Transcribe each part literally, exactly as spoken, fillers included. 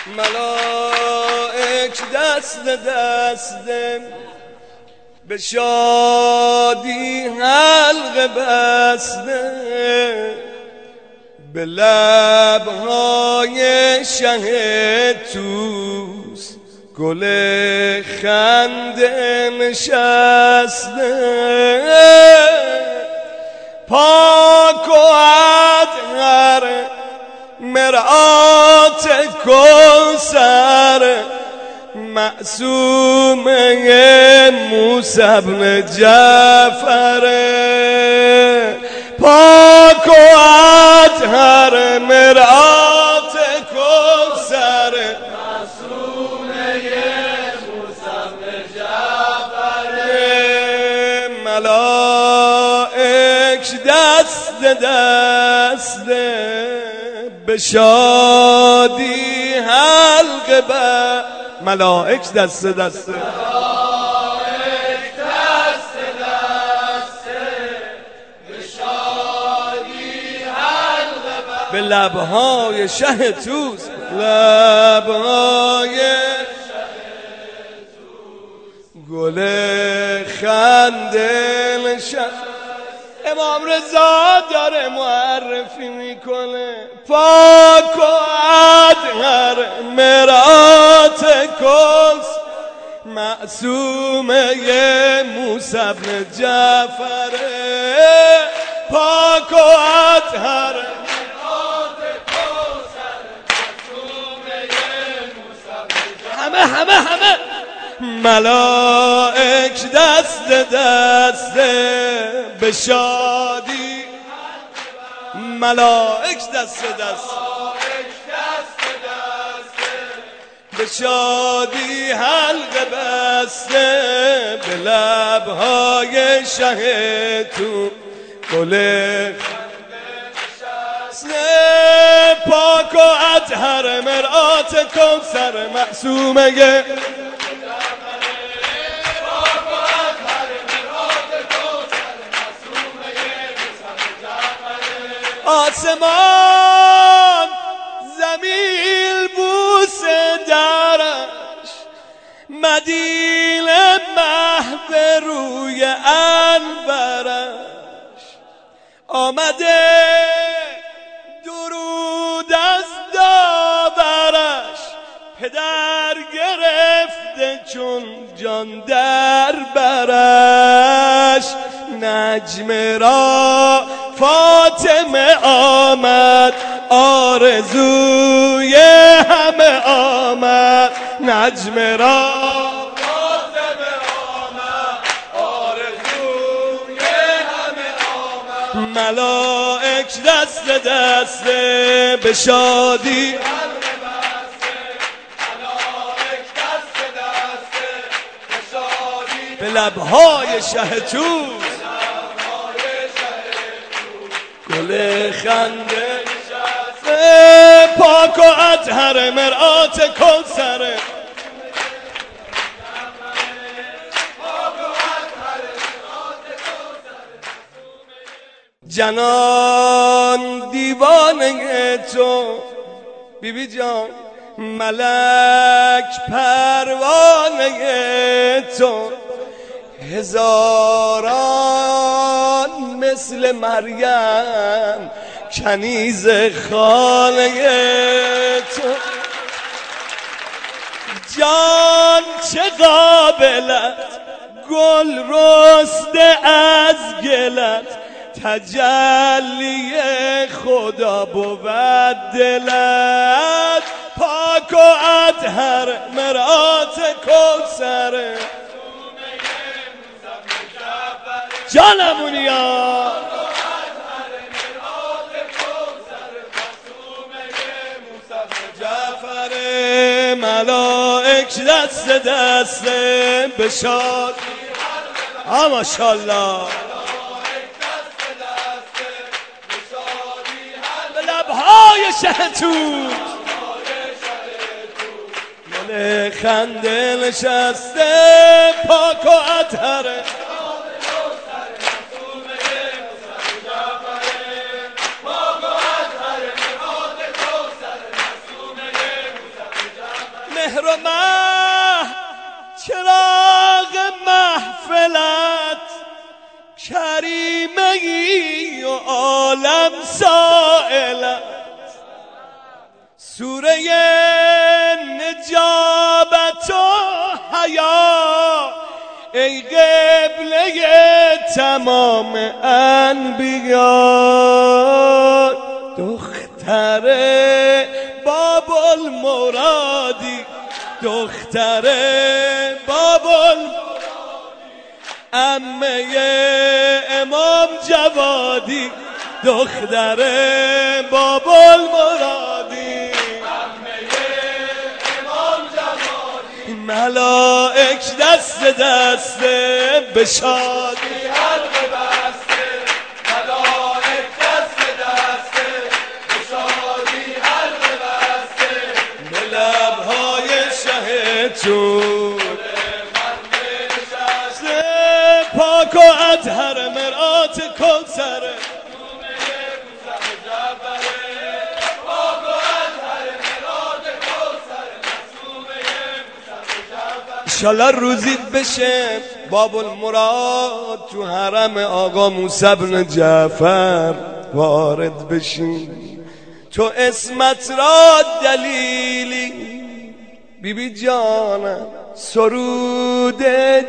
ملائک دست دسته به شادی حلقه بسته، به لبهای شه توس گل خنده نشسته. پاک و اطهر مرآت کوثر، معصومه موسی بن جعفر. پاک و اطهر مرآت کوثر، معصومه موسی بن جعفر. ملائک دست دست به شادی حلقه بر. ملائک دست دست به لبهای شه توس، لبهای شه توس گل خنده نشست. امام رضا داره معرفی میکنه پاک و اطهر مرآت کوثر، معصومه موسی بن جعفر. پاک و اطهر همه همه همه ملائک دست دست به شادی. ملائک دست دست به شادی حلقه بسته، به لبهای شه تو گل پاک و اطهر مرآت کوثر، معصومه آسمان زمین بوس درش، مدینه محو روی انورش. آمده درود از داورش، پدر گرفته چون جان در برش. نجم را فاطمه آمد، آرزوی همه آمد. نجم را فاطمه آمد، آرزوی همه آمد. ملائک دست دست به شادی به لبهای شه توس گل خنده نشسته. پاک و اطهر مرآت کوثر، جنان دیوانه تو بی بی جان، ملک پروانه تو. هزاران مثل مریم کنیز خانه تو. جان چه قابلت گل رسته از گلت، تجلی خدا بود دلت. پاک و اطهر مرآت کوثر، جانمونیا جعفر. ملائک دست دست به شاد. ها ماشاءالله به لبهای شه توس گل خنده نشسته. پاک و اطهر و مه چراغ محفلت کریمه ای و عالم سائلت سوره نجابت و حیا ای قبله تمام انبیا دختر باب المرادی دختر باب المرادی عمه امام جوادی دختر باب المرادی ملائک دست دست به شادی حلق بسته ملائک دست دست به شادی حلق بسته به لبهای شهدتون پاک و اطهر مرآت کوثر انشالله روزید بشه باب المراد تو حرم آقا موسی بن جعفر وارد بشین تو اسمت را دلیلی بی بی جانم سرود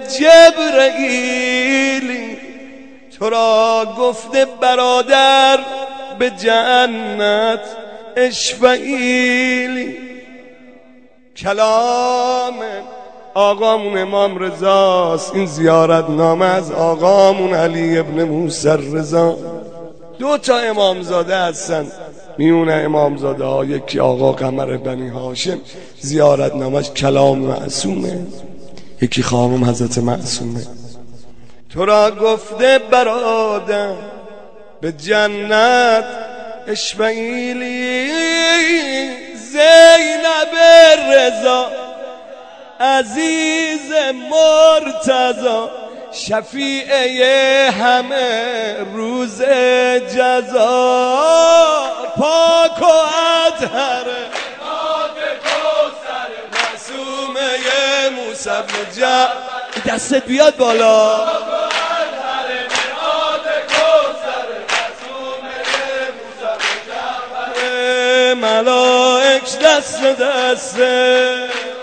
جبرئیلی تو را گفته برادر به جنت اشفعیلی کلام آقامون امام رضاست این زیارت نامه از آقامون علی ابن موسی رضا دو تا امامزاده هستن میون امامزاده ها یکی آقا قمر بنی هاشم زیارت نامش کلام معصومه یکی خانم حضرت معصومه تو را گفته برادر به جنت اشفعیلی زینب رضا عزیز مرتضی شفیعه همه روز جزا پاک و اطهر معصومه موسی بن جعفر دستت بیاد بالا ملائک دست دسته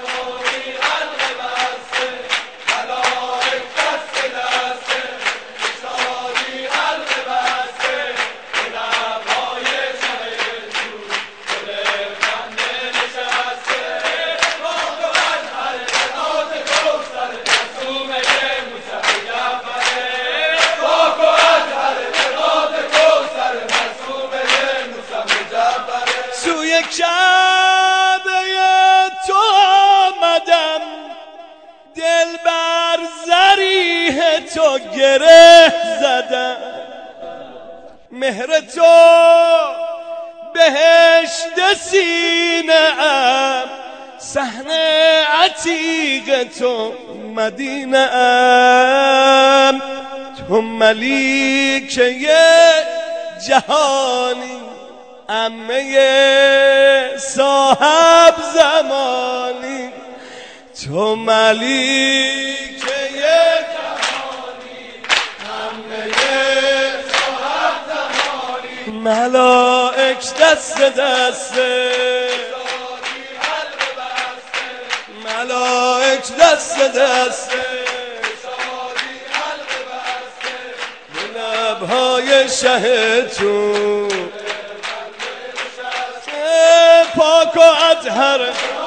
کعبه تو آمدم دل بر زریح تو گره زدم مهر تو بهشت سینه ام صحنه عتیق تو مدینه ام تو ملیکه جهانی عمه صاحب زمانی تو ملیکه جهانی عمه صاحب زمانی ملائک دست دست ملائک دست دست به لبهای شهدتون پاک و اطهر